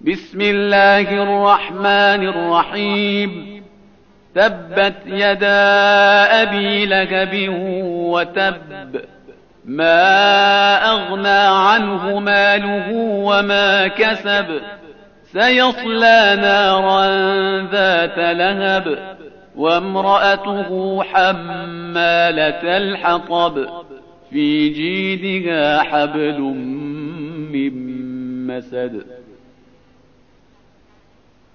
بسم الله الرحمن الرحيم تبت يدا أبي لهب وتب ما أغنى عنه ماله وما كسب سيصلى نارا ذات لهب وامرأته حمالة الحطب في جيدها حبل من مسد